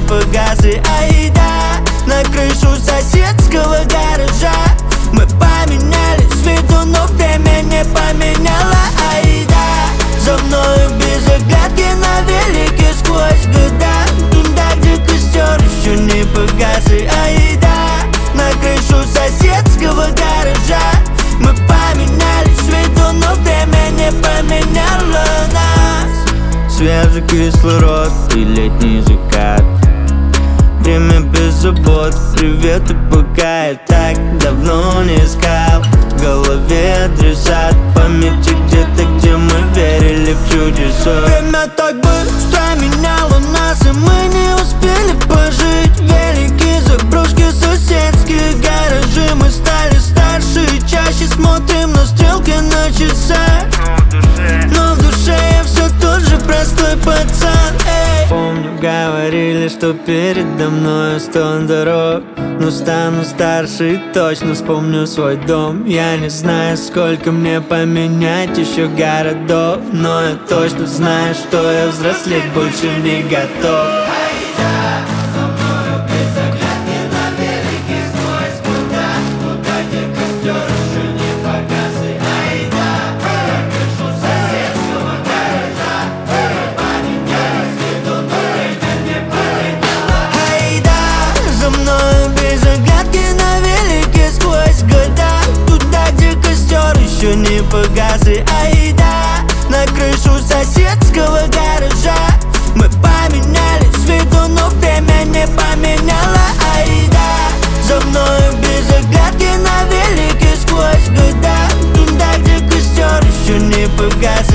погас. И айда на крышу соседского гаража. Мы поменялись с виду, но время не поменяло. Айда за мною без оглядки на велике сквозь года, туда, где костер еще не погас. И айда на крышу соседского гаража. Мы поменялись с виду, но время не поменяло нас. Свежий кислород и летний закат, время без забот, привет и пока. Я так давно не искал в голове адреса, памяти где-то, где мы верили в чудеса. Время так быстро меняло нас, и мы не успели пожить. Великие заброшки, соседские гаражи. Мы стали старше и чаще смотрим на стрелки на часах. Но в душе я все тот же простой пацан. Помню, говорили, что передо мной 100 дорог, но стану старше и точно вспомню свой дом. Я не знаю, сколько мне поменять еще городов, но я точно знаю, что я взрослеть больше не готов. Еще не погас. И айда на крышу соседского гаража. Мы поменялись с виду, но время не поменяло. Айда за мною без оглядки на велике сквозь года, туда, где костер еще не погас.